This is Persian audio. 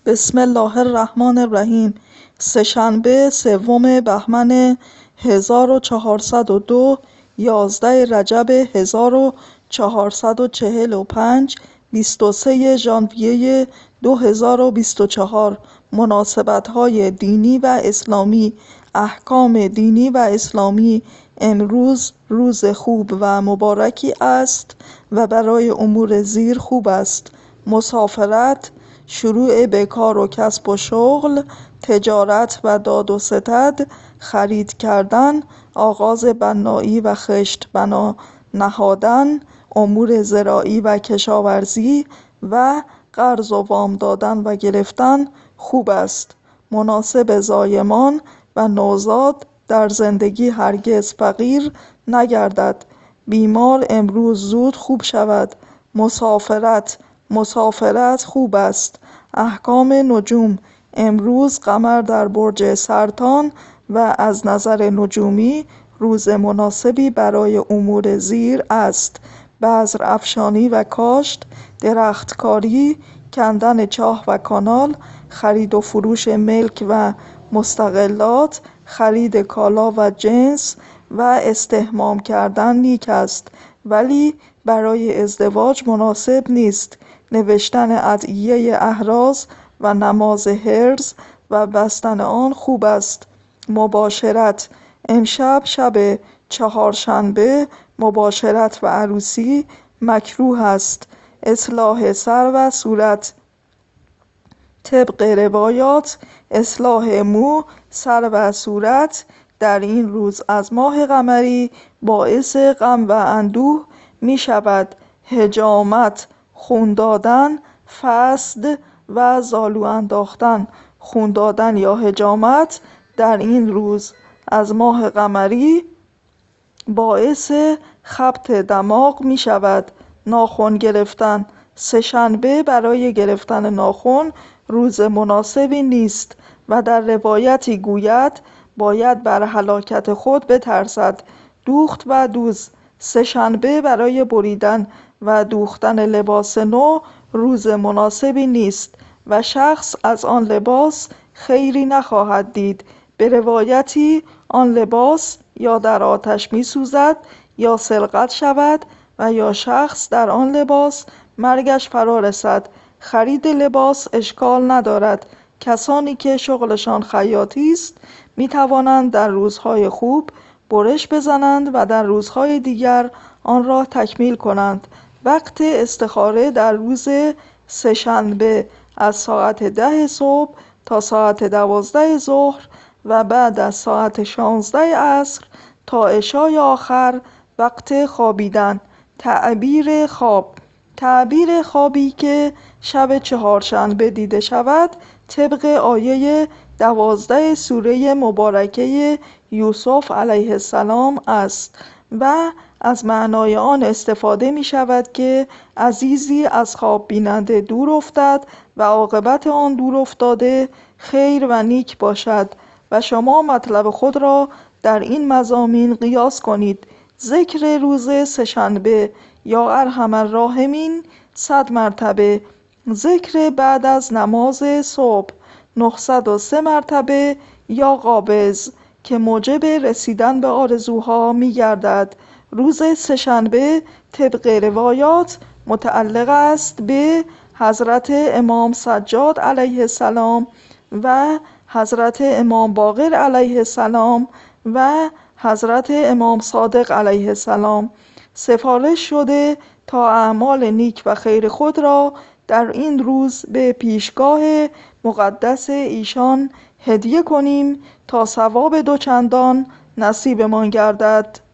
بسم الله الرحمن الرحیم. سه‌شنبه سوم بهمن 1402، 11 رجب 1445، 23 ژانویه 2024. مناسبت‌های دینی و اسلامی. احکام دینی و اسلامی. امروز روز خوب و مبارکی است و برای امور زیر خوب است: مسافرت، شروع به کار و کسب و شغل، تجارت و داد و ستد، خرید کردن، آغاز بنایی و خشت بنا نهادن، امور زراعی و کشاورزی و قرض و وام دادن و گرفتن خوب است. مناسب زایمان و نوزاد در زندگی هرگز فقیر نگردد. بیمار امروز زود خوب شود. مسافرت خوب است. احکام نجوم. امروز قمر در برج سرطان و از نظر نجومی روز مناسبی برای امور زیر است: بذر افشانی و کاشت، درختکاری، کندن چاه و کانال، خرید و فروش ملک و مستغلات، خرید کالا و جنس و استحمام کردن نیک است، ولی برای ازدواج مناسب نیست. نوشتن ادعیه احراز و نماز حرز و بستن آن خوب است. مباشرت. امشب شب چهارشنبه مباشرت و عروسی مکروه است. اصلاح سر و صورت. طبق روایات اصلاح مو، سر و صورت در این روز از ماه قمری باعث غم و اندوه می شود. حجامت، خون دادن، فسد و زالو انداختن. خون دادن یا حجامت در این روز از ماه قمری باعث خبط دماغ می شود. ناخن گرفتن. سه‌شنبه برای گرفتن ناخن روز مناسبی نیست و در روایتی گوید باید بر هلاکت خود بترسد. دوخت و دوز. سه‌شنبه برای بریدن و دوختن لباس نو روز مناسبی نیست و شخص از آن لباس خیری نخواهد دید. به روایتی آن لباس یا در آتش می سوزد یا سرقت شود و یا شخص در آن لباس مرگش فرا رسد. خرید لباس اشکال ندارد. کسانی که شغلشان خیاطی است می توانند در روزهای خوب برش بزنند و در روزهای دیگر آن را تکمیل کنند. وقت استخاره در روز سه‌شنبه از ساعت 10 صبح تا ساعت 12 ظهر و بعد از ساعت 16 عصر تا عشای آخر وقت خوابیدن. تعبیر خواب. تعبیر خوابی که شب چهارشنبه دیده شود طبق آیه 12 سوره مبارکه یوسف علیه السلام است و از معنای آن استفاده می شود که عزیزی از خواب بیننده دور افتد و عاقبت آن دور افتاده خیر و نیک باشد و شما مطلب خود را در این مضامین قیاس کنید. ذکر روز سه‌شنبه: یا ارحم الراحمین 100 مرتبه. ذکر بعد از نماز صبح 903 مرتبه یا قابض که موجب رسیدن به آرزوها می گردد. روز سه‌شنبه طبق روایات متعلق است به حضرت امام سجاد علیه السلام و حضرت امام باقر علیه السلام و حضرت امام صادق علیه السلام. سفارش شده تا اعمال نیک و خیر خود را در این روز به پیشگاه مقدس ایشان هدیه کنیم تا ثواب دوچندان نصیبمان گردد.